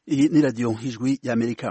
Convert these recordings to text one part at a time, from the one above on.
Iyi ni radiyo Ijwi y'Amerika.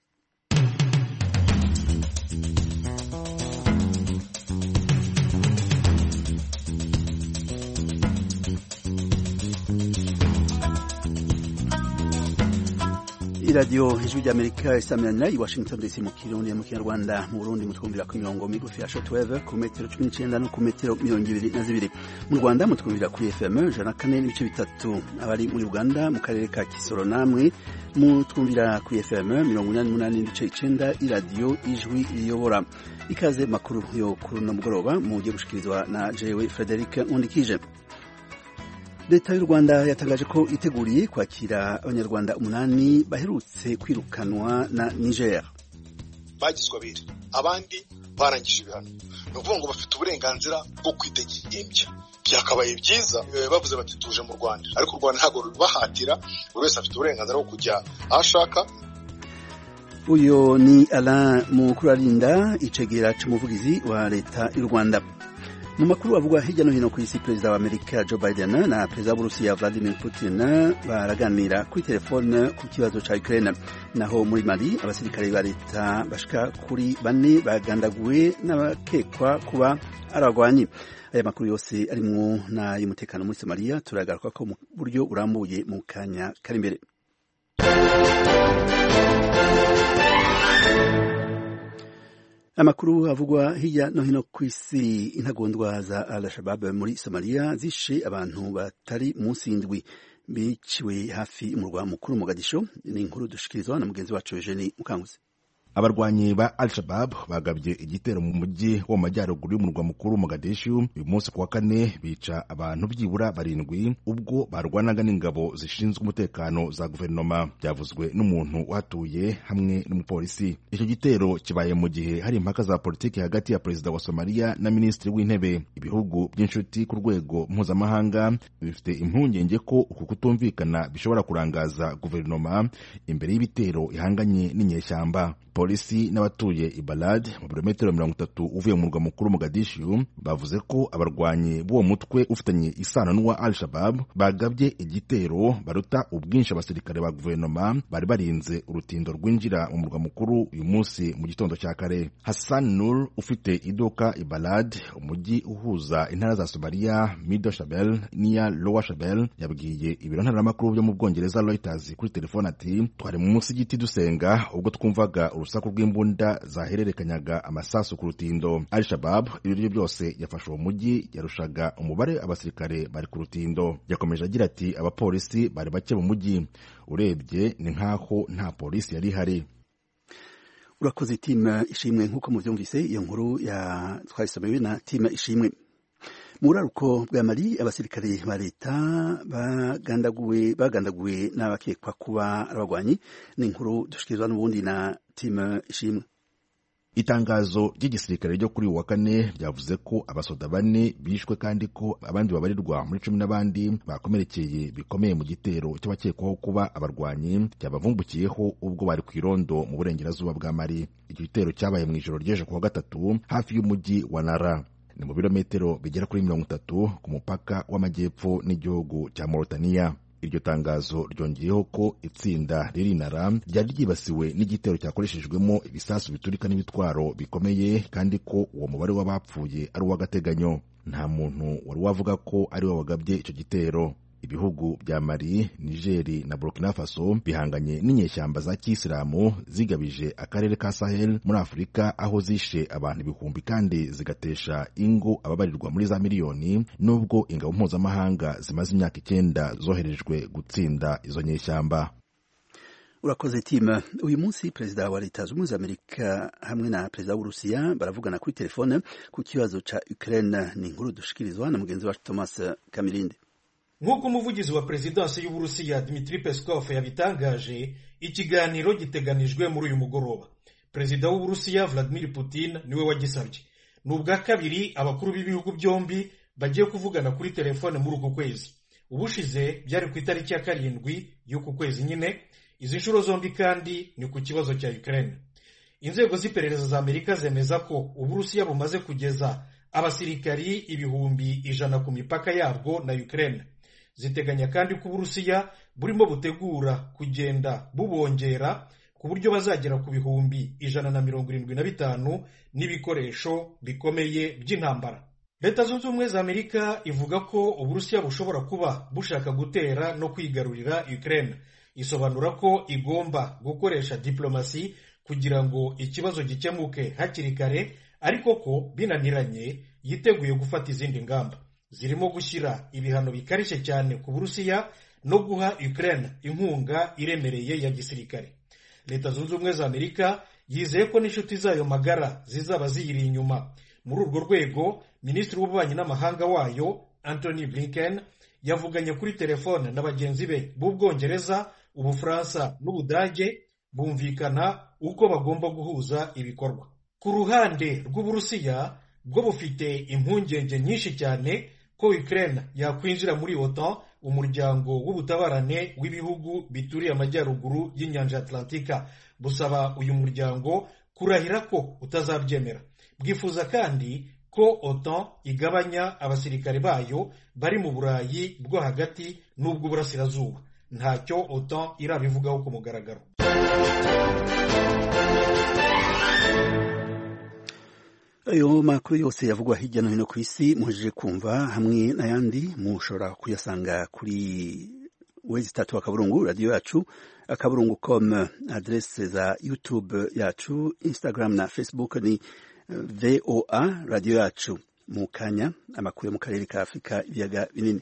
iradiyo Ijwi ry'Amerika isamirana i Washington DC mu Kirundi mu Kinyarwanda mu Burundi mutwumvira ku mirongo migufi ya shortwave ku metero 19 no ku metero 22 mu Rwanda mutwumvira ku FM 104.3 abari muri Uganda mu karere ka Kisoro namwe mutwumvira ku FM 88.9 iradiyo Ijwi riyobora ikaze makuru yo kuri no mugoroba mu giye gushikirizwa na jewe Frederic Undikije. Leta y'u Rwanda yatangaje ko iteguriye kwakira abanyarwanda 8 baherutse kwirukanwa na Niger. Bagizwe abiri abandi barangije ibihano, no kuvuga ngo bafite uburenganzira bwo kwitegembya. Byakabaye byiza bavuze bati tuje mu Rwanda, ariko u Rwanda ntago rubahatira, buri wese afite uburenganzira bwo kujya ashaka. Uyo ni Alain Mukurarinda icegera c'umuvugizi wa leta y'u Rwanda. Mu makuru avugwa hirya no hino ku isi, perezida wa Amerika Joe Biden na perezida w'Uburusiya Vladimir Putin baraganira kuri telefone ku kibazo ca Ukraine. Naho muri Mali abasirikare ba leta bashika kuri 4 bagandaguwe n'abakekwa kuba aragwanyi. Aya makuru yose arimwo na y'umutekano muri Somalia turagaruka ko mu buryo urambuye mu kanya kari imbere. Amakuru avugwa hirya no hino ku isi, intagondwa za Al-Shabaab muri Somalia zishe abantu batari munsi y'indwi biciwe hafi umurwa mukuru Mogadisho. Ni inkuru dushikirizwa na mugenzi wacu Eugene Mukanguzi. Abarwanyi ba Al-Shabaab bagabye igitero mu mujyi wo majyaruguru y'umurwa mukuru Mogadishu uyu munsi kuwa kane, bica abantu byibura 7 ubwo barwanaga n'ingabo zishinzwe umutekano za guverinoma, byavuzwe n'umuntu uhatuye hamwe n'umupolisi. Icyo gitero kibaye mu gihe hari impaka za politiki hagati ya perezida wa Somalia na minisitiri w'intebe. Ibihugu by'inshuti ku rwego mpuzamahanga bifite impungenge ko uku kutumvikana bishobora kurangaza guverinoma imbere y'ibitero ihanganye n'inyeshyamba. Polisi n'abatuye Ibalad mu birometero 30 uvuye mu murwa mukuru Mogadishu bavuze ko abarwanyi b'uwo mutwe ufitanye isano n'uwa Al-Shabaab bagabye igitero baruta ubwinshi abasirikare ba guverinoma bari barinze urutindo rwinjira mu murwa mukuru uyu munsi mu gitondo cya kare. Hassan Nur ufite iduka Ibalad, umujyi uhuza intara za Somalia, Middle Shabelle n'iya Lower Shabelle, yabwiye ibiro ntaramakuru byo mu Bwongereza Reuters kuri telefone ati twari mu musigiti dusenga ubwo twumvaga urusaku rw'imbunda zahererekanyaga amasasu ku rutindo. Al-Shabaab ibiryo byose yafashe uwo mujyi yarushaga umubare abasirikare bari ku rutindo. Yakomeje agira ati abapolisi bari bake mu mujyi, urebye ni nkaho nta polisi yari ihari. Urakoze Team Ishimwe. Nkuko muvyumvise iyo nkuru ya twayisomewe na Team Ishimwe. Muraruko bwa Mali abasirikare ba leta bagandaguwe n'abakekwa kuba abagwanyi. Ni inkuru dushikirizwa n'ubundi na Team Ishimwe. Itangazo ry'igisirikare ryo kuri wa kane ryavuze ko abasoda 4 bishwe kandi ko abandi babarirwa muri 10 n'abandi bakomerekeye bikomeye mu gitero cy'abakekwaho kuba abarwanyi cyabavumbukiyeho ubwo bari ku irondo mu burengerazuba bwa Mali. Icyo gitero cyabaye mu ijoro ry'ejo kuwa gatatu hafi y'umujyi wa Nara, ni mu birometero bigera kuri 30 ku mupaka w'amajyepfo n'igihugu cya Mauritania. Iryo tangazo ryongeyeho ko itsinda riri Nara ryari ryibasiwe n'igitero cyakoreshejwemo ibisasu biturika n'ibitwaro bikomeye kandi ko uwo mubare w'abapfuye ari uw'agateganyo. Nta muntu wari wavuga ko ari we wagabye icyo gitero. Ibihugu bya Mali, Niger na Burkina Faso bihanganye n'inyeshyamba za Kisilamu zigabije akarere ka Sahel muri Afurika, aho zishe abantu ibihumbi kandi zigatesha ingo ababarirwa muri za miliyoni, nubwo ingabo mpuzamahanga zimaze imyaka 9 zoherejwe gutsinda izo nyeshyamba. Urakoze Team. Uyu munsi perezida wa leta z'Ubumwe za Amerika hamwe na perezida w'Uburusiya baravugana kuri telefone ku kibazo ca Ukraine. Ni inkuru dushikirizwa na mugenzi wacu Thomas Kamirinde. Nk'uko umuvugizi wa Perezidansi y'Uburusiya Dmitry Peskov yabitangaje, ikiganiro giteganijwe muri uyu mugoroba. Perezida w'Uburusiya Vladimir Putin niwe wagisabye. N'ubwa kabiri abakuru b'ibihugu byombi bagiye kuvugana kuri telefone muri uku kwezi. Ubushize byari ku itariki ya 7 y'uku kwezi nyine. Izi nshuro zombi kandi ni ku kibazo cya Ukraine. Inzego z'iperereza za Amerika zemeza ko Uburusiya bumaze kugeza abasirikari 100,000 ku mipaka yabwo na Ukraine. ziteganya kandi ko Uburusiya burimo butegura kugenda bubongera ku buryo bazagera ku bihumbi 175 n'ibikoresho bikomeye by'intambara. Leta Zunze Ubumwe za Amerika ivuga ko Uburusiya bushobora kuba bushaka gutera no kwigarurira Ukraine. Isobanura ko igomba gukoresha diplomasi kugira ngo ikibazo gikemuke hakiri kare, ariko ko binaniranye yiteguye gufata izindi ngamba zirimo gushyira ibihano bikarishye cyane ku Burusiya no guha Ukraine inkunga iremereye ya gisirikare. Leta Zunze Ubumwe za Amerika yizeye ko n'inshuti zayo magara zizaba ziyiri inyuma. Muri urwo rwego, Minisitiri w'Ububanyi n'Amahanga wayo Anthony Blinken yavuganye kuri telefone na bagenzi be b'Ubwongereza, Ubufaransa n'Ubudage, bumvikana uko bagomba guhuza ibikorwa. Ku ruhande rw'Uburusiya bwo bufite impungenge nyinshi cyane ko Ukraine yakwinjira muri OTAN, umuryango w'ubutabarane w'ibihugu bituriye amajyaruguru y'inyanja Atlantika. Busaba uyu muryango kurahira ko utazabyemera. Bwifuza kandi ko OTAN igabanya abasirikare bayo bari mu Burayi bwo hagati n'ubw'uburasirazuba. Ntacyo OTAN irabivugaho ku mugaragaro. Ayo makuru yose yavugwa hirya no hino ku isi muhejeje kumva, hamwe n'ayandi mushobora kuyasanga kuri www akaburungu radio yacu akaburungu.com. Adresse za YouTube yacu, Instagram na Facebook ni VOA radio yacu. Mu kanya amakuru yo mu karere ka Afurika ibiyaga binini.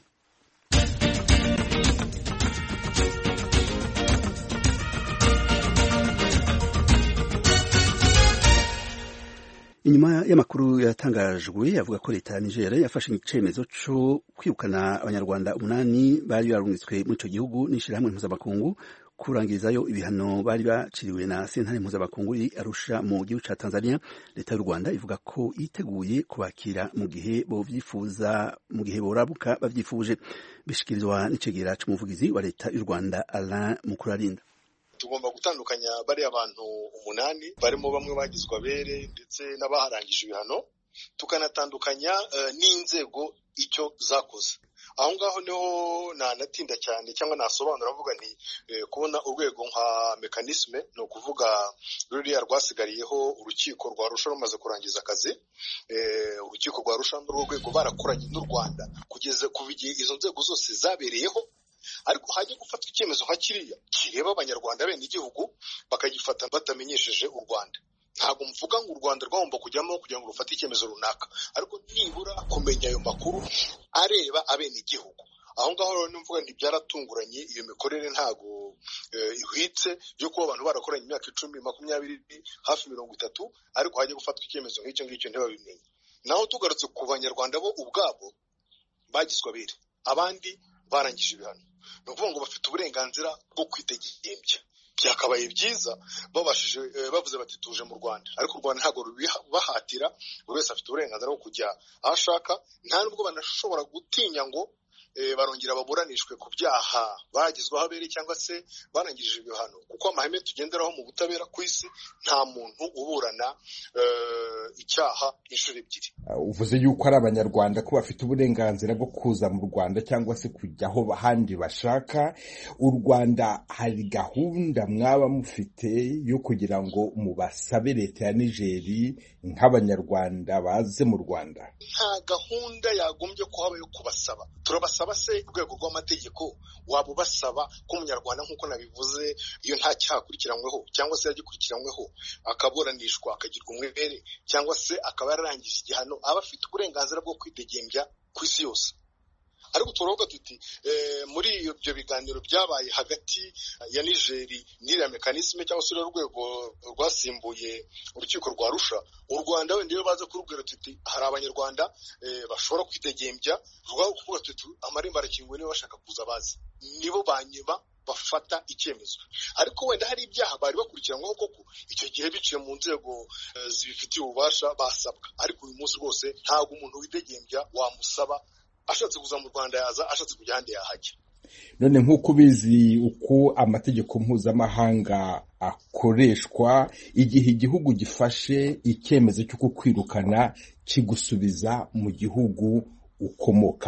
Inyuma y'amakuru yatangajwe avuga ko leta ya Niger yafashe icyemezo cyo kwirukana abanyarwanda 8 bari barungitswe muri icyo gihugu n'ishirahamwe mpuzamakungu kurangirizayo ibihano bari baciriwe na sentare mpuzamakungu iri Arusha mu gihugu ca Tanzania, leta y'u Rwanda ivuga ko yiteguye kubakira mu gihe bovyifuza, mu gihe borabuka bavyifuje. Bishikirizwa n'icegera c'umuvugizi wa leta y'u Rwanda Alain Mukurarinda. Tugomba gutandukanya bari abantu 8 barimo bamwe bagizwe abere ndetse n'abaharangije ibihano, tukanatandukanya n'inzego icyo zakoze. Aho ngaho niho natinda cyane cyangwa nasobanura avuga nti kubona urwego nka mekanisme, no kuvuga ruriya rwasigariyeho urukiko rwa Arusha rumaze kurangiza akazi. Urukiko rwa Arusha n'urwo rwego barakoranye n'u Rwanda kugeza kubigiye izo nzego zose zabereyeho, ariko hajye gufatwa icyemezo nka kiriya kireba abanyarwanda bene igihugu bakagifata batamenyesheje u Rwanda. Ntabwo mvuga ngo u Rwanda rwagomba kujyamo kugira ngo rufate icyemezo runaka, ariko nibura kumenya ayo makuru areba abene igihugu. Aho ngaho rero nimvuga nti byaratunguranye, iyo mikorere ntago ihwitse yo kuba abantu barakoranye imyaka 10, 20, hafi 30, ariko hajye gufatwa icyemezo nk'icyo ngicyo ntibabimenye. Naho tugarutse ku banyarwanda bo ubwabo bagizwe abere, abandi barangije ibihano, no kuvuga ngo bafite uburenganzira bwo kwitegembya. Byakabaye byiza babashije bavuze bati tuje mu Rwanda, ariko u Rwanda ntago rubahatira, buri wese afite uburenganzira bwo kujya aho ashaka, nta nubwo banashobora gutinya ngo barongera baburanishwe ku byaha bagizweho abere cyangwa se barangije ibihano, kuko amahame tugenderaho mu butabera ku isi nta muntu uburana icyaha inshuro ebyiri. Uvuze yuko ari abanyarwanda ko bafite uburenganzira bwo kuza mu Rwanda cyangwa se kujya aho bahandi bashaka. U Rwanda hari gahunda mwaba mufite yo kugira ngo mubasabe leta ya Niger nk'abanyarwanda baze mu Rwanda? Nta gahunda yagombye kuhaba yo kubasaba. Turabasaba se urwego rw'amategeko waba ubasaba ko umunyarwanda nk'uko nabivuze iyo nta cyakurikiranyweho cyangwa se yagikurikiranyweho akaburanishwa akagirwa umwere cyangwa se akaba yararangije igihano, aba afite uburenganzira bwo kwitegembya ku isi yose. Ariko turavuga tuti muri ibyo biganiro byabaye hagati ya Niger n'iriya mekanisme cyangwa se urwego rwasimbuye urukiko rwa Arusha, u Rwanda wenda iyo baza kurubwira tuti hari abanyarwanda bashobora kwitegembya, rwaho kuvuga tuti amarembo arakinguye niba bashaka kuza bazi, nibo banyeba bafata icyemezo. Ariko wenda hari ibyaha bari bakurikiranyweho koko, icyo gihe biciye mu nzego zibifitiye ububasha basabwa. Ariko uyu munsi rwose ntabwo umuntu widegembya wamusaba, ashatse kuza mu Rwanda yaza, ashatse kujya ahandi yahajya. None nk'uko ubizi uko amategeko mpuzamahanga akoreshwa, igihe igihugu gifashe icyemezo cyo kukwirukana kigusubiza mu gihugu ukomokamo,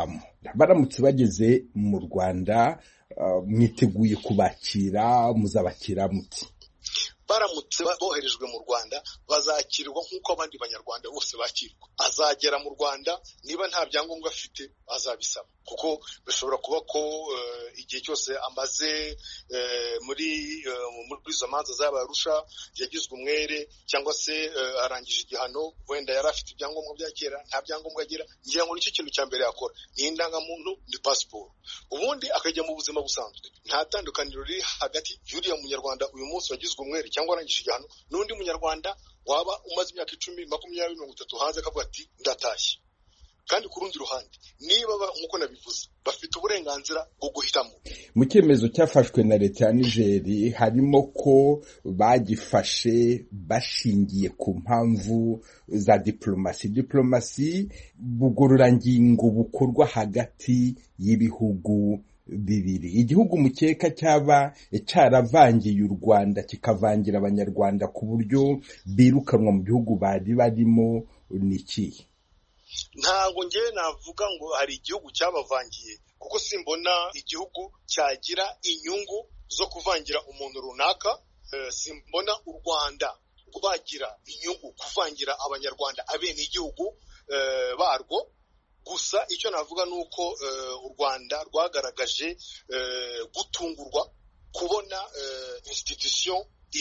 baramutse bageze mu Rwanda mwiteguye kubakira, muzabakira muti? baramutse boherejwe mu Rwanda bazakirwa nk'uko abandi banyarwanda bose bakirwa. Azagera mu Rwanda niba nta byangombwa afite azabisaba, kuko bishobora kuba ko igihe cyose amaze muri izo manza z'Abarusha yagizwe umwere cyangwa se arangije igihano, wenda yari afite ibyangombwa bya kera nta byangombwa agira. ngira ngo nicyo kintu cya mbere yakora ni indangamuntu, ni pasiporo, ubundi akajya mu buzima busanzwe. Nta tandukaniro riri hagati y'uriya munyarwanda uyu munsi wagizwe umwere cyangwa arangije igihano n'undi munyarwanda waba umaze imyaka 10, 20, 30 hanze akavuga ati ndatashye. Kandi ku rundi ruhande niba nk'uko nabivuze bafite uburenganzira bwo guhitamo. Mu cyemezo cyafashwe na leta ya Niger harimo ko bagifashe bashingiye ku mpamvu za diplomasi, bugororangingo bukorwa hagati y'ibihugu bibiri. Igihugu mukeka cyaba cyaravangiye u Rwanda kikavangira abanyarwanda ku buryo birukanwa mu bihugu bari barimo niki? Ntabwo njye navuga ngo hari igihugu cyabavangiye, kuko simbona igihugu cyagira inyungu zo kuvangira umuntu runaka. Simbona u Rwanda rwagira inyungu kuvangira abanyarwanda abene igihugu barwo. Gusa icyo navuga nuko u Rwanda rwagaragaje gutungurwa kubona institution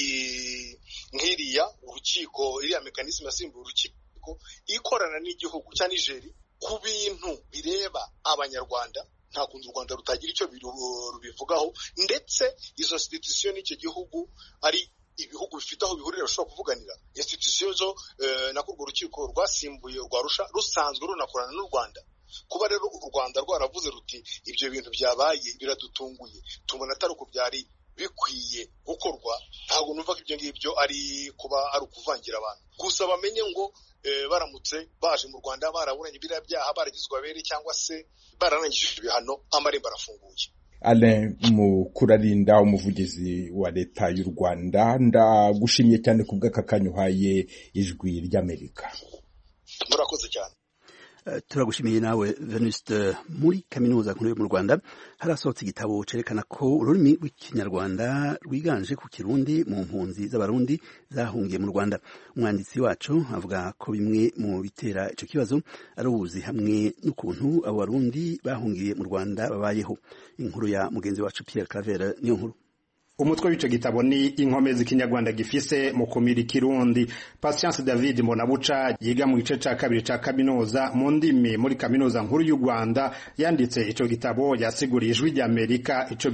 nk'iriya urukiko, iriya mekanisme yasimbuye urukiko ikorana n'igihugu cya Niger ku bintu bireba abanyarwanda. Nta kundi u Rwanda rutagira icyo rubivugaho, ndetse izo institution n'icyo gihugu ari ibihugu bifite aho bihurira bashobora kuvuganira. Institution zo nakurwo urukiko rwasimbuye rwa Arusha rusanzwe runakorana n'u Rwanda. Kuba rero u Rwanda rwaravuze ruti ibyo bintu byabaye biradutunguye, tubona atari uko byari bikwiye gukorwa, ntabwo numva ko ibyo ngibyo ari kuba ari ukuvangira abantu. Gusa bamenye ngo baramutse baje mu Rwanda baraburanye biriya byaha, baragizwe abere cyangwa se baranangije ibihano, amarembo arafunguye. Alain Mukurarinda, umuvugizi wa leta y'u Rwanda, ndagushimiye cyane ku bw'aka kanya uhaye Ijwi ry'Amerika. Murakoze cyane. Turagushimiye nawe Venuste. Muri kaminuza nkuru yo mu Rwanda harasohotse igitabo cerekana ko ururimi rw'ikinyarwanda rwiganje ku Kirundi mu mpunzi z'abarundi zahungiye mu Rwanda. Umwanditsi wacu avuga ko bimwe mu bitera ico kibazo ari ubuzi hamwe n'ukuntu abo barundi bahungiye mu Rwanda babayeho. Inkuru ya mugenzi wacu Pierre Claver niyo nkuru. Umutwe w'ico gitabo ni inkomezi kinyarwanda gifise mu kumira Kirundi. Patience David Mbonabuca yiga mu gice ca kabiri ca kaminuza mu ndimi muri kaminuza nkuru y'u Rwanda yanditse ico gitabo yasiguriye Ijwi ry'Amerika ico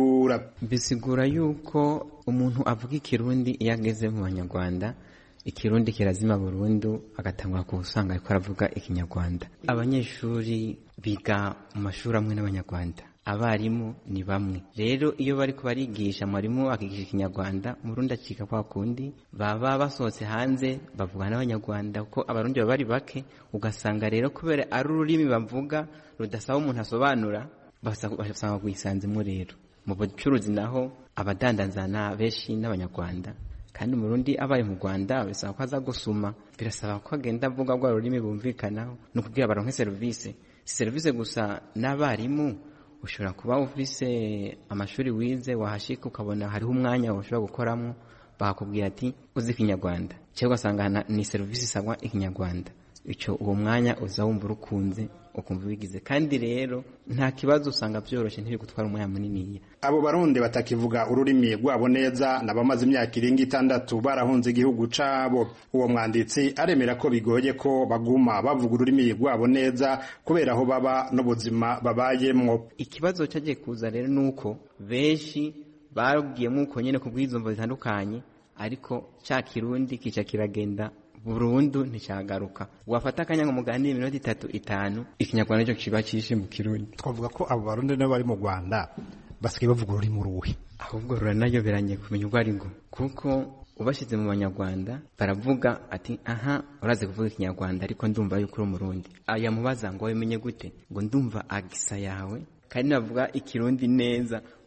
bisigura yuko umuntu avuga Ikirundi iyo ageze mu Banyarwanda Ikirundi kirazima burundu agatangura kusanga ariko aravuga Ikinyarwanda. Abanyeshuri biga mu mashuri amwe n'Abanyarwanda, abarimu ni bamwe. Rero iyo bari kubarigisha, mwarimu akigisha Ikinyarwanda, Murundi acika kwa kundi, baba basohotse hanze bavuga n'Abanyarwanda kuko abarundi bari bake, ugasanga rero kubera ari ururimi bavuga rudasaba umuntu asobanura, basanga kwisanzemo. Rero mu bucuruzi naho abadandanzana benshi n'Abanyarwanda, kandi Murundi abaye mu Rwanda bisaba ko aza gusuma, birasaba ko agenda avuga rwa rurimi bumvikanaho no kugira baronke service gusa. N'abarimu ushobora kuba ufise amashuri wize wahashika ukabona hariho umwanya ushobora gukoramo, bakubwira ati uzi Ikinyarwanda cyangwa ugasanga ni service isabwa Ikinyarwanda, icyo uwo mwanya uza wumva urukunze ukumva bigize. Kandi rero nta kibazo, usanga byoroshye ntibigutwara umwanya munini. Abo barundi batakivuga ururimi rwabo neza nabamaze imyaka 6 barahunze igihugu cabo. Uwo mwanditsi aremera ko bigoye ko baguma bavuga ururimi rwabo neza kubera aho baba n'ubuzima babayemwo. Ikibazo cyagiye kuza rero nuko benshi babwiyemo uko nyene ku bw'izombo zitandukanye, ariko cya Kirundi kica kiragenda burundu nticyagaruka. Wafata akanya ngo muganire iminota 3-5 Ikinyarwanda cyo kiba cyishe mu Kirundi. Twavuga ko abo barundi nabo bari mu Rwanda basigaye bavuga ururimi ruhe, ahubwo ruranayo biranye kumenya ubwo ari ngo, kuko ubashize mu Banyarwanda baravuga ati aha uraze kuvuga Ikinyarwanda ariko ndumva yuko uri Umurundi. Aya mubaza ngo wemenye gute, ngo ndumva agisa yawe, kandi navuga Ikirundi neza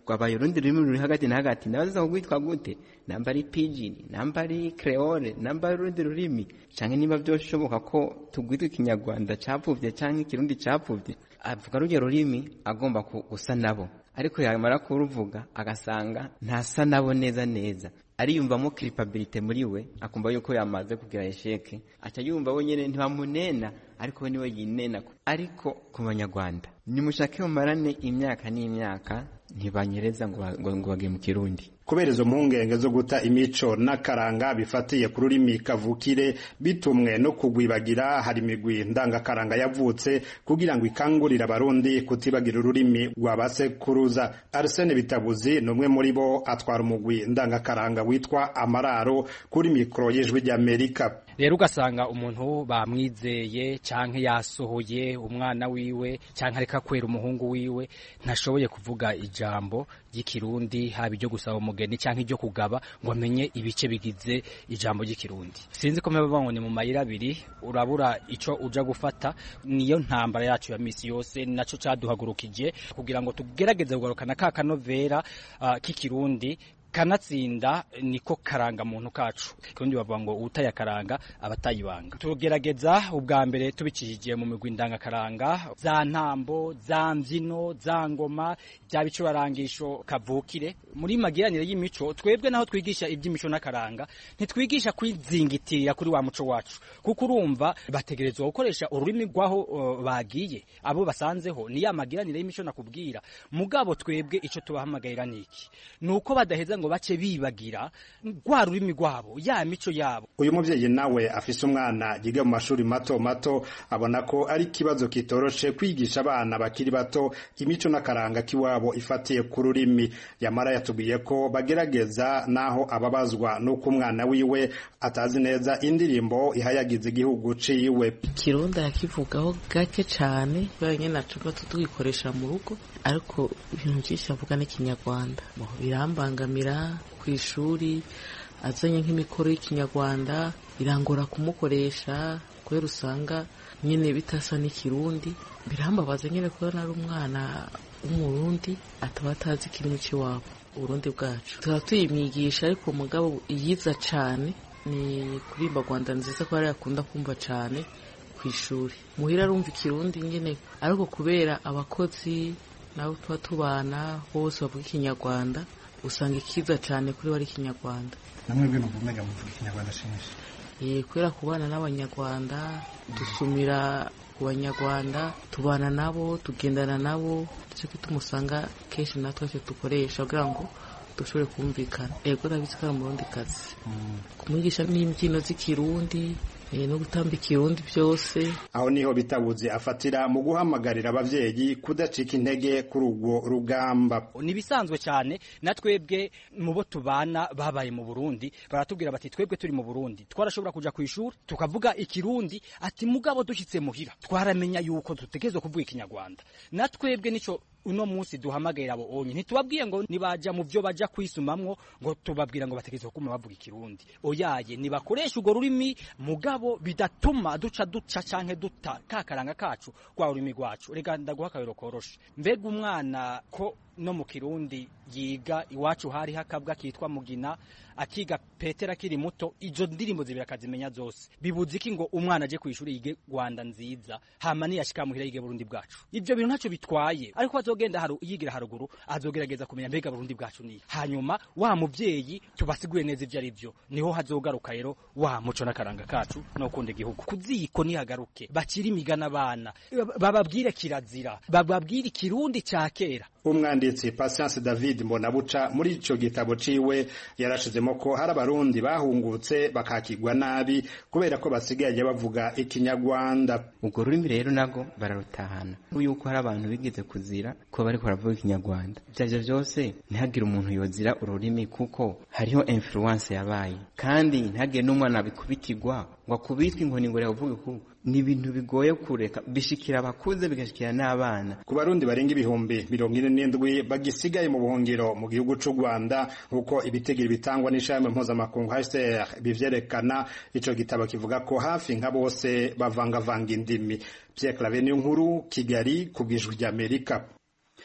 rwabaye urundi rurimi ruri hagati na hagati nabaza ngo rwitwa gute, namba ari pidgin, namba ari creole, namba ari urundi rurimi, canke niba byoshoboka ko tugwitwa ikinyarwanda capfuvye canke ikirundi capfuvye, avuga ruryo rurimi agomba gusa nabo, ariko yamara kuruvuga agasanga ntasa nabo neza neza, ariyumvamo culpability muri we, akumva yuko yamaze kugira esheke, aca yumva we nyene ntibamunena, ariko we niwe yinena. Ariko ku Banyarwanda nimushake mumarane imyaka n'imyaka ntibanyereza ngo bage mu Kirundi, kubera izo mpungenge zo guta imico n'akaranga bifatiye ku rurimi kavukire bitumwe no kugwibagira. Hari imigwi ndangakaranga yavutse kugira ngo ikangurire abarundi kutibagira ururimi rwabasekuruza. Arsene Bitabuzi numwe muri bo, atwara umugwi ndangakaranga witwa Amararo kuri mikro y'Ijwi ry'Amerika. Rero ugasanga umuntu bamwizeye canke yasohoye umwana wiwe canke areka kwera umuhungu wiwe, ntashoboye kuvuga ijambo ry'ikirundi, haba iryo gusaba umugeni canke iryo kugaba, ngo amenye ibice bigize ijambo ry'ikirundi. Sinzi ko mpeba ngo ni mu mayira abiri urabura ico uja gufata. Niyo ntambara yacu ya misi yose, naco caduhagurukije kugira ngo tugerageze kugarukana ka kanovera k'ikirundi kanatsinda. Niko karanga muntu kacu, kundi bavuga ngo utaya karanga abatayibanga. Tugerageza ubwa mbere tubicishije mu migwi ndangakaranga, za ntambo, za mbyino, za ngoma, bya bicurangisho kavukire. Muri magiranire y'imico twebwe naho twigisha iby'imico n'akaranga, ntitwigisha kwizingitirira kuri wa muco wacu, kuko urumva bategerezwa gukoresha ururimi rwaho bagiye, abo basanzeho ni ya magiranire y'imico nakubwira. Mugabo twebwe ico tubahamagaira niki, nuko badaheza ngo bace bibagira rwa rurimi rwabo, ya mico yabo. Uyu muvyeyi nawe afise umwana yiga mu mashuri mato mato, abona ko ari kibazo kitoroshe kwigisha abana bakiri bato imico n'akaranga kiwabo ifatiye ku rurimi. Yamara yatubwiye ko bagerageza naho ababazwa nuko umwana wiwe atazi neza indirimbo ihayagiza igihugu ciwe. Kirundi yakivugaho gake cane, banye nacuba tutugikoresha mu rugo, ariko ibintu byinshi avuga n'ikinyarwanda birambangamira. Kw'ishuri azanye nk'imikoro y'ikinyarwanda birangora kumukoresha, kubera usanga nyene bitasa n'ikirundi. Birambabaza nyene kubona ari umwana w'umurundi ataba atazi ikintu cy'iwabo, uburundi bwacu. Tuba tuyimwigisha, ariko mugabo yiza cane ni kurimba Rwanda nziza, ko ari akunda kumva cane kw'ishuri. Muhira arumva ikirundi nyene, ariko kubera abakozi nabo tuba tubana bose bavuga ikinyarwanda, usanga ikiza cyane kuri wari ikinyarwanda. Namwe bino bumega muvuga ikinyarwanda shinshi. Kubera kubana n'abanyarwanda, dusumira ku banyarwanda, tubana nabo, tugendana nabo, cyo gituma usanga kenshi natwe dukoresha kugira ngo dushobore kumvikana. Ego nabizi ko ari umurundi kazi. Kumwigisha n'imbyino z'ikirundi no gutamba ikirundi byose. Aho niho Bitabuzi afatira mu guhamagarira abavyeyi kudacika intege kuri urwo rugamba. Nibisanzwe cyane, natwebwe mu bo tubana babaye mu Burundi baratubwira bati twebwe turi mu Burundi twarashobora kuja ku ishuri tukavuga ikirundi, ati mugabo dushitse muhira twaramenya yuko tutegerezwa kuvuga ikinyarwanda. Natwebwe nico uno munsi duhamagarira abo onye, ntitubabwiye ngo nibaja mu byo baja kwisumamwo ngo tubabwira ngo bategerezwa kuma bavuga ikirundi. Oyaye nibakoresha urwo rurimi, mugabo bidatuma duca canke duta kakaranga kacu kwa ururimi rwacu. Rega ndaguha akabero koroshe, mbega umwana ko no mu Kirundi yiga iwacu hari hakabwa kitwa Mugina, akiga Petera kiri muto, izo ndirimbo zibira kazimenya zose. Bibuze iki ngo umwana aje ku ishuri yige Rwanda nziza, hama ni yashika muhira yige Burundi bwacu? Ibyo bintu ntacyo bitwaye, ariko azogenda yigira haruguru azogerageza kumenya mbega Burundi bwacu ni. Hanyuma wa muvyeyi tubasiguye neza ivyo ari byo, niho hazogaruka rero wa muco n'akaranga kacu no kunda igihugu. Kuziko ni hagaruke, bakiri imigana abana, bababwire kirazira, bababwire Kirundi ca kera. Umwanditsi Patience David Mbonabuca muri ico gitabo ciwe yarashizemo ko hari abarundi bahungutse bakakigwa nabi kubera ko basigaye bavuga ikinyarwanda. Ubwo rurimi rero nago bararutahana, yuko hari abantu bigeze kuzira ko bari baravuga ikinyarwanda. Byavyo byose ntihagire umuntu yozira ururimi, kuko hariho influence yabaye, kandi ntihagire n'umwana bikubitirwa ngo akubitwe inkoni ngo yavuge ko ni ibintu bigoye kureka, bishikira abakuze bigashikira n'abana. Ku barundi barenga ibihumbi 47 bagisigaye mu buhungiro mu gihugu c'u Rwanda, nkuko ibitegiro bitangwa n'ishami mpuzamakungu HCR bivyerekana. Ico gitabo kivuga ko hafi nka bose bavangavanga indimi. Pierre Claver Nkuru, Kigali, ku bw'Ijwi ry'Amerika.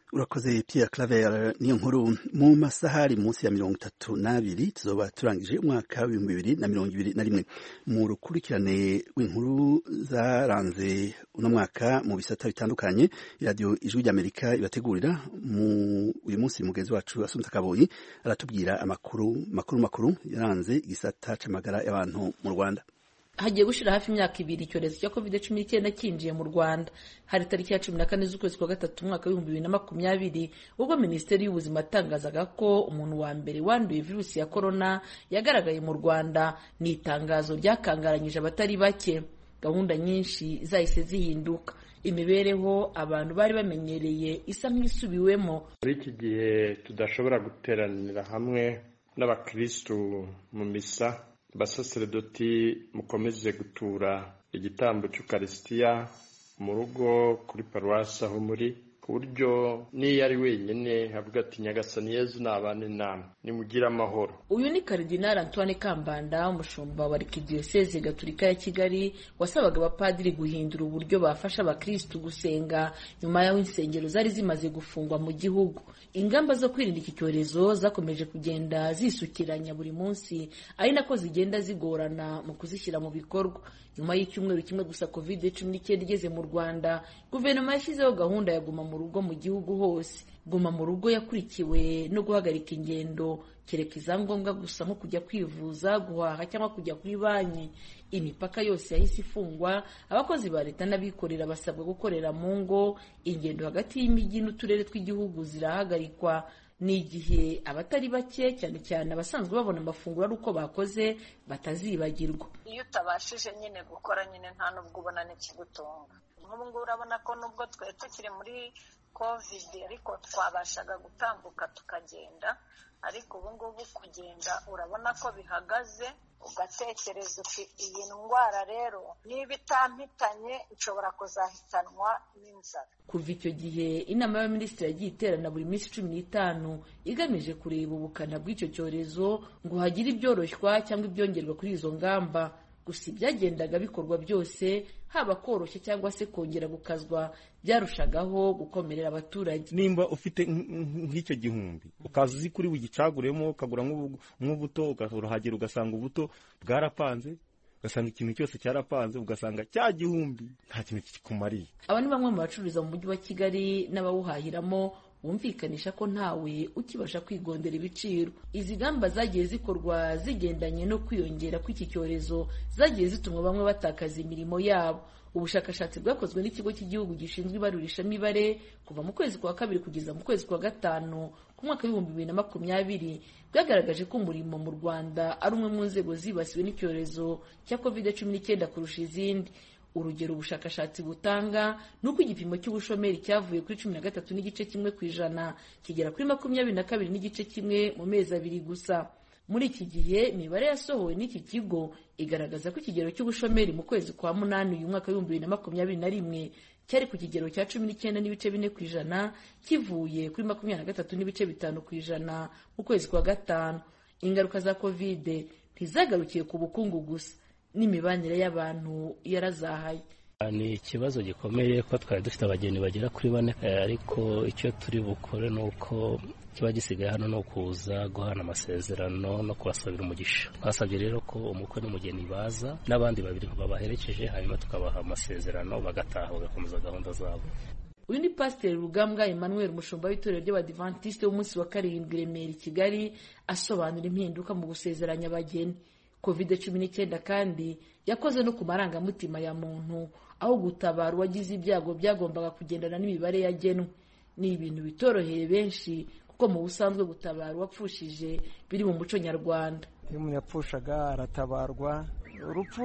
urakoze Pierre Claver. Niyo nkuru mu masaha ari munsi ya 32 tuzoba turangije umwaka wa 2021 mu rukurikirane rw'inkuru zaranze uno mwaka mu bisata bitandukanye. Radio Ijwi ry'Amerika ibategurira uyu munsi mugenzi wacu Asunta Kaboyi aratubwira makuru yaranze igisata c'amagara y'abantu mu Rwanda. Hagiye gushira hafi imyaka 2 icyorezo cya COVID-19 kinjiye mu Rwanda. Hari tariki ya 14 z'ukwezi kwa gatatu umwaka wa 2020 ubwo Minisiteri y'Ubuzima yatangazaga ko umuntu wa mbere wanduye virusi ya corona yagaragaye mu Rwanda. Ni itangazo ryakangaranyije abatari bake. Gahunda nyinshi zahise zihinduka. Imibereho abantu bari bamenyereye isa nk'isubiwemo. Muri iki gihe tudashobora guteranira hamwe n'abakristu mu misa, basaserdoti mukomeze gutura igitambo cy'Ukarisitiya mu rugo kuri paruwasi aho muri, ku buryo niyo ari wenyine avuga ati Nyagasani Yezu nabane namwe nimugire amahoro. Uyu ni Karidinali Antoine Kambanda, umushumba wa Arikidiyoseze Gatolika ya Kigali, wasabaga abapadiri guhindura uburyo bafasha abakristu gusenga nyuma y'aho insengero zari zimaze gufungwa mu gihugu. Ingamba zo kwirinda iki cyorezo zakomeje kugenda zisukiranya buri munsi, ari nako zigenda zigorana mu kuzishyira mu bikorwa. Nyuma y'icyumweru kimwe gusa COVID-19 igeze mu Rwanda, guverinoma yashyizeho gahunda ya guma mu rugo mu gihugu hose. Guma mu rugo yakurikiwe no guhagarika ingendo kereka izangombwa gusa nko kujya kwivuza, guhaha cyangwa kujya kuri banki. Imipaka yose yahise ifungwa, abakozi ba leta n'abikorera basabwa gukorera mu ngo, ingendo hagati y'imijyi n'uturere tw'igihugu zirahagarikwa. Ni igihe abatari bake cyane cyane abasanzwe babona amafunguro ari uko bakoze batazibagirwa. Iyo utabashije nyine gukora nyine nta nubwo ubona n'ikigutunga. Nk'ubu ngubu urabona ko nubwo twari tukiri muri COVID ariko twabashaga gutambuka tukagenda, ariko ubu ngubu kugenda urabona ko bihagaze, ugatekereza uti iyi ndwara rero niba itampitanye nshobora kuzahitanwa n'inzara. Kuva icyo gihe inama y'abaminisitiri yagiye iterana buri minsi 15 igamije kureba ubukana bw'icyo cyorezo ngo hagire ibyoroshywa cyangwa ibyongerwa kuri izo ngamba. Gusa ibyagendaga bikorwa byose, haba koroshya cyangwa se kongera gukazwa, byarushagaho gukomerera abaturage. Nimba ufite nk'icyo gihumbi ukaza uzi kuri bugicaguremo ukagura nk'ubuto, ukahagera ugasanga ubuto bwarapanze, ugasanga ikintu cyose cyarapanze, ugasanga cya gihumbi nta kintu kikumariye. Aba ni bamwe mu bacururiza mu mujyi wa Kigali n'abawuhahiramo bumvikanisha ko ntawe ukibasha kwigondera ibiciro. Izi gamba zagiye zikorwa zigendanye no kwiyongera kw'iki cyorezo zagiye zituma bamwe batakaza imirimo yabo. Ubushakashatsi bwakozwe n'ikigo cy'igihugu gishinzwe ibarurishamibare kuva mu kwezi kwa kabiri kugeza mu kwezi kwa gatanu ku mwaka wa 2020 bwagaragaje ko umurimo mu Rwanda ari umwe mu nzego zibasiwe n'icyorezo cya COVID-19 kurusha izindi. Urugero ubushakashatsi butanga nuko igipimo cy'ubushomeri cyavuye kuri 13.1% kigera kuri 22.1% mu mezi 2 gusa. Muri iki gihe imibare yasohowe n'iki kigo igaragaza ko ikigero cy'ubushomeri mu kwezi kwa 8 uyu mwaka wa 2021 cyari ku kigero cya 19.4% kivuye kuri 23.5% mu kwezi kwa gatanu. Ingaruka za COVID ntizagarukiye ku bukungu gusa, n'imibanire y'abantu yarazahaye. Ni ikibazo gikomeye ko twari dufite abageni bagera kuri 4, ariko icyo turi bukore nuko kiba gisigaye hano no kuza guhana amasezerano no kubasabira umugisha. Twasabye rero ko umukwe n'umugeni baza n'abandi babiri babaherekeje, hanyuma tukabaha amasezerano bagataha bagakomeza gahunda zabo. Uyu ni Pasiteri Rugambwa Emmanuel, umushumba w'itorero ry'Abadiventiste w'umunsi wa 7 Remera Kigali, asobanura impinduka mu gusezeranya abageni. COVID-19 kandi yakoze no ku marangamutima ya muntu, aho gutabara uwagize ibyago byagombaga kugendana n'imibare yagenwe. Ni ibintu bitoroheye benshi kuko mu busanzwe gutabara uwapfushije biri mu muco nyarwanda. Iyo umuntu yapfushaga aratabarwa. Urupfu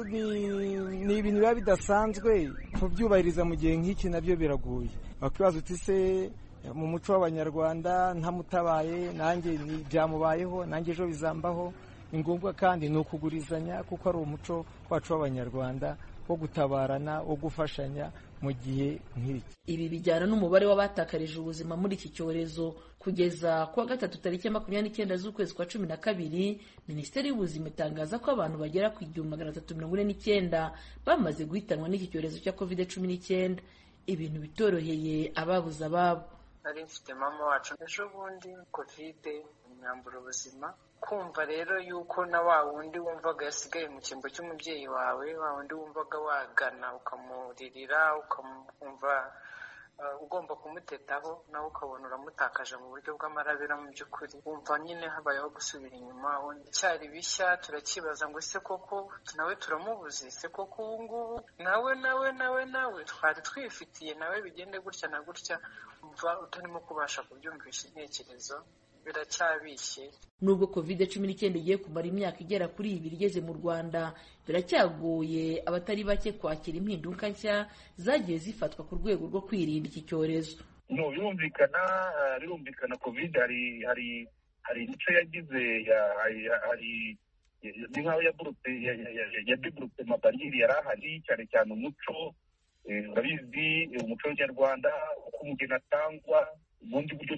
ni ibintu biba bidasanzwe, kubyubahiriza mu gihe nk'iki nabyo biragoye. Bakwibaza uti se mu muco w'Abanyarwanda ntamutabaye nanjye byamubayeho, nanjye ejo bizambaho. Ni ngombwa kandi ni ukugurizanya kuko ari umuco wacu w'Abanyarwanda wo gutabarana, wo gufashanya mu gihe nk'iki. Ibi bijyana n'umubare w'abatakarije ubuzima muri iki cyorezo. Kugeza kuwa gatatu tariki 29 z'ukwezi kwa 12, Minisiteri y'Ubuzima itangaza ko abantu bagera ku 1349 bamaze guhitanwa n'iki cyorezo cya COVID-19. Ibintu bitoroheye ababuze ababo. nari mfite mama wacu ejo bundi kovide imyambura ubuzima, kumva rero yuko na wa wundi wumvaga yasigaye mu cyimbo cy'umubyeyi wawe, wa wundi wumvaga wagana ukamuririra ukamwumva ugomba kumutetaho nawe ukabona uramutakaje mu buryo bw'amarabira. Mu by'ukuri wumva nyine habayeho gusubira inyuma. Icyari bishya turakibaza ngo ese koko nawe turamubuze, ese koko ubu ngubu nawe twari twifitiye nawe bigende gutya na gutya, umva utarimo kubasha kubyumvisha intekerezo, biracyabishye. Nubwo COVID-19 igiye kumara imyaka igera kuri 2 igeze mu Rwanda, biracyagoye abatari bake kwakira impinduka nshya zagiye zifatwa ku rwego rwo kwirinda iki cyorezo. Birumvikana COVID hari icyo yagize, hari ni nkaho yadegurupe amabariyeri yari ahari, cyane cyane umuco. Urabizi umuco w'Inyarwanda uko umugeni atangwa, ubundi buryo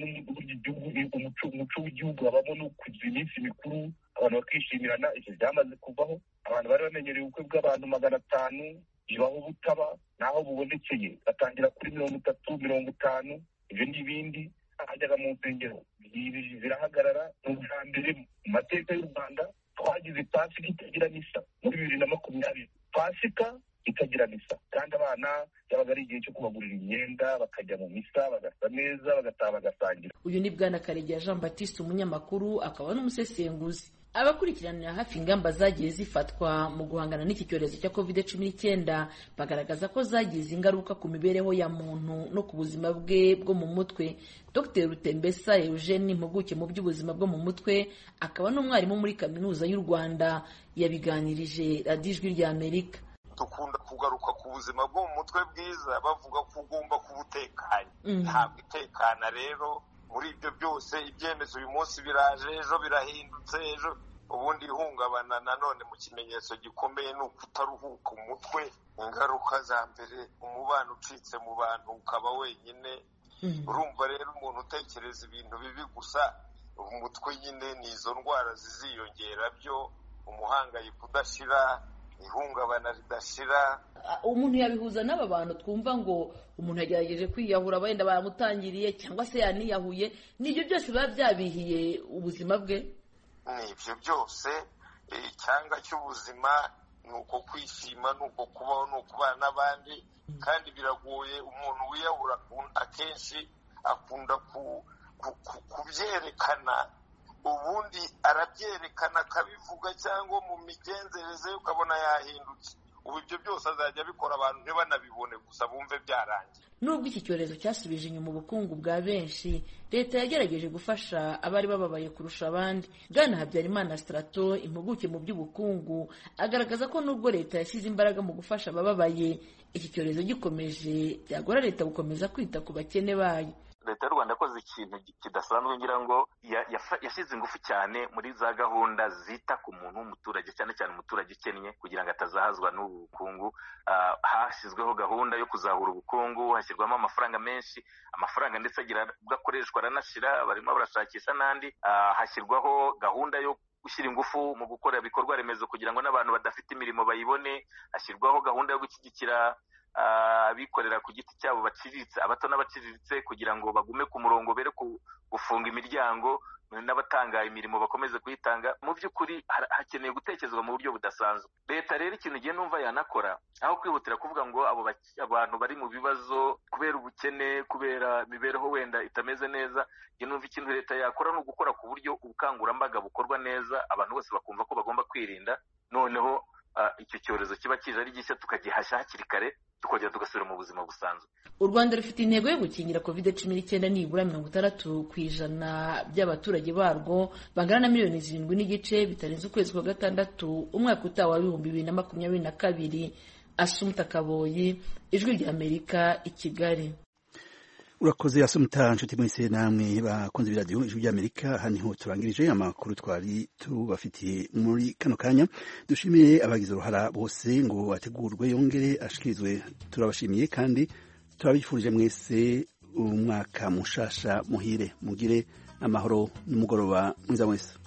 umuco w'igihugu habamo no kugira iminsi mikuru abantu bakishimirana. Icyo byamaze kuvaho. Abantu bari bamenyereye ubukwe bw'abantu 500 bibaho butaba naho bubonekeye batangira kuri 30, 50. Ibyo n'ibindi hajyaga mu nsengero zirahagarara. Ubwa mbere mu mateka y'u Rwanda twagize pasika itagira misa muri 2020, pasika itagira misa, kandi abana yabaga ari igihe cyo kubagurira imyenda bakajya mu misa bagasa neza bagataha bagasangira. Uyu ni Bwana Karegeya Jean Baptiste, umunyamakuru akaba n'umusesenguzi. Abakurikiranira hafi ingamba zagiye zifatwa mu guhangana n'iki cyorezo cya COVID-19 bagaragaza ko zagize ingaruka ku mibereho ya muntu no ku buzima bwe bwo mu mutwe. Dr. Rutembesa Eugene, impuguke mu by'ubuzima bwo mu mutwe akaba n'umwarimu muri Kaminuza y'u Rwanda, yabiganirije Radio Ijwi ry'Amerika. Dukunda kugaruka ku buzima bwo mu mutwe bwiza bavuga ko ugomba kubutekanya. Ntabwo itekana rero muri ibyo byose. Ibyemezo uyu munsi biraje, ejo birahindutse, ejo ubundi ihungabana nanone mu kimenyetso gikomeye ni ukutaruhuka umutwe. Ingaruka za mbere, umubano ucitse mu bantu ukaba wenyine. Urumva rero umuntu utekereza ibintu bibi gusa, umutwe nyine ni izo ndwara ziziyongera byo, umuhangayiko udashira, ihungabana ridashira. Umuntu yabihuza n'aba bantu twumva ngo umuntu yagerageje kwiyahura, wenda baramutangiriye cyangwa se yaniyahuye. N'ibyo byose biba byabihiye ubuzima bwe. N'ibyo byose icyanga cy'ubuzima ni uko kwishima, ni uko kubaho, ni ukubana n'abandi. Kandi biragoye. Umuntu wiyahura akenshi akunda kubyerekana, ubundi arabyerekana akabivuga, cyangwa mu migenzereze ukabona yahindutse. Ubu ibyo byose azajya abikora abantu ntibanabibone gusa bumve byarangiye. Nubwo iki cyorezo cyasubije inyuma ubukungu bwa benshi, leta yagerageje gufasha abari bababaye kurusha abandi. Bwana Habyarimana Strato, impuguke mu by'ubukungu, agaragaza ko nubwo leta yashyize imbaraga mu gufasha abababaye, iki cyorezo gikomeje byagora leta gukomeza kwita ku bakene bayo. Leta y'u Rwanda yakoze ikintu kidasanzwe, ngira ngo yashyize ingufu cyane muri za gahunda zita ku muntu w'umuturage, cyane cyane umuturage ukennye, kugira ngo atazahazwa n'ubu bukungu. Hashyizweho gahunda yo kuzahura ubukungu, hashyirwamo amafaranga menshi, amafaranga ndetse agira ubwo akoreshwa aranashira, barimo barashakisha n'andi. Hashyirwaho gahunda yo gushyira ingufu mu gukora ibikorwa remezo kugira ngo n'abantu badafite imirimo bayibone. Hashyirwaho gahunda yo gushyigikira abikorera ku giti cyabo baciriritse, abato n'abaciriritse, kugira ngo bagume ku murongo, bere gufunga imiryango, n'abatanga imirimo bakomeze kuyitanga. Mu by'ukuri hakeneye gutekerezwa mu buryo budasanzwe. Leta rero ikintu igiye numva yanakora, aho kwihutira kuvuga ngo abantu bari mu bibazo kubera ubukene, kubera imibereho wenda itameze neza, numva ikintu leta yakora ni ugukora ku buryo ubukangurambaga bukorwa neza, abantu bose bakumva ko bagomba kwirinda, noneho icyo cyorezo kiba kije ari gishya tukagihashya hakiri kare, tukongera tugasubira mu buzima busanzwe. U Rwanda rufite intego yo gukingira COVID-19 nibura 60% by'abaturage barwo bangana na 7.5 miliyoni bitarenze ukwezi kwa gatandatu umwaka utaha wa 2022. Asumta Kaboyi, Ijwi ry'Amerika, i Kigali. Urakoze Asumta. Nshuti mwese namwe bakunze biradio Ijwi ry'Amerika, haniho turangirije amakuru twari tubafitiye muri kano kanya. Dushimiye abagize uruhara bose ngo ategurwe yongere ashikirizwe. Turabashimiye kandi turabifurije mwese umwaka mushasha muhire, mugire amahoro n'umugoroba mwiza mwese.